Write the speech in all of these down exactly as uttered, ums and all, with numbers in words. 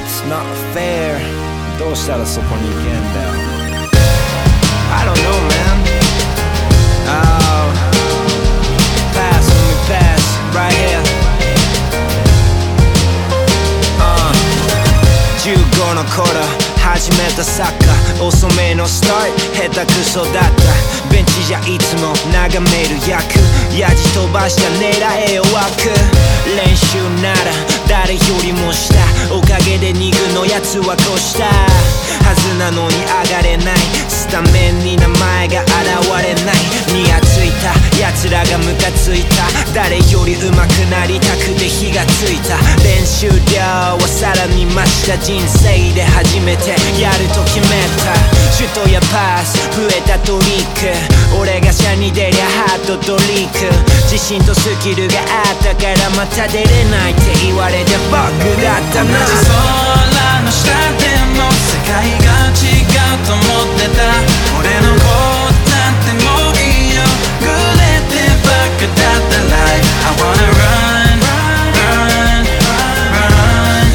It's not fair どうしたらそこに行けんだよ I don't know man Oh Pass let me pass right here uh じゅうごの頃始めたサッカー遅めのスタート下手くそだったベンチじゃいつも眺める役やじ飛ばした狙え弱く練習なら誰よりも下おかげでにぐのやつは越したはずなのに上がれないスタメンに名前が現れないにやついた奴らがムカついた誰より上手くなりたくて火がついた練習量はさらに増した人生で初めてやると決めたシュートやパス増えたトリック俺がシャに出りゃハートトリック自信とスキルがあったからまた出れないって言われて僕だったな同じ空の下でも世界が違うと思ってた俺のことなんてもういいよグレてばっかだった Life I wanna run run run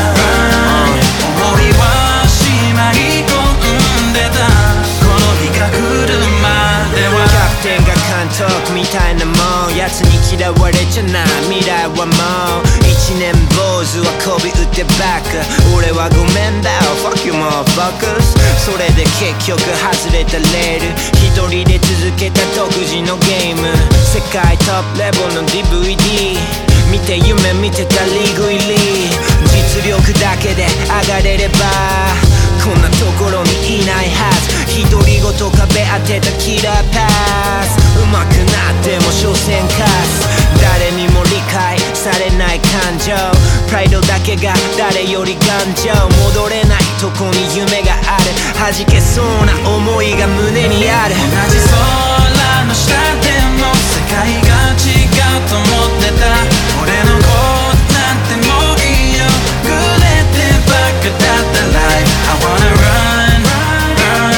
run 思いはしまい込んでたこの日が来るまではキャプテンが監督みたいなもん奴に嫌われちゃない未来はもう一年坊主はこび打ってバック俺はごめんだよ Fuck you motherfuckers それで結局外れたレール一人で続けた独自のゲーム世界トップレベルの ディーブイディー 見て夢見てたリーグ入り実力だけで上がれればこんなところにいないはず独り言壁当てたキラーパス上手くなっても所詮カス誰にも理解されない感情プライドだけが誰より頑丈戻れないとこに夢がある弾けそうな思いが胸にある同じ空の下でも世界が違うと思ってた俺のことなんてもういいよグレてばっかだった Life I wanna run run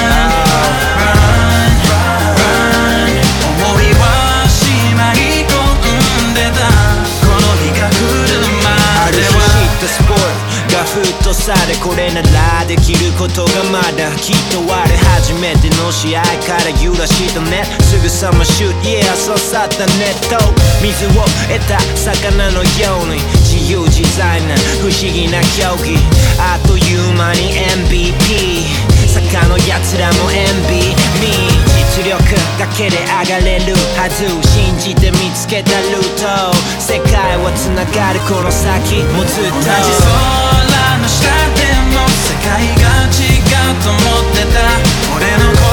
run run 思いはしまい込んでたこの日が来るまではある日知ったスポーツがフットサルこれならできることがまだきっとある初めての試合から揺らしたねすぐさまシュート Yeah 刺さったネット水を得た魚のように自由自在な不思議な競技あっという間に エムブイピー 坂の奴らも エムビー me 実力だけで上がれるはず信じて見つけたルート世界は繋がるこの先もずっと同じ空の下でも世界が違うと思ってた俺の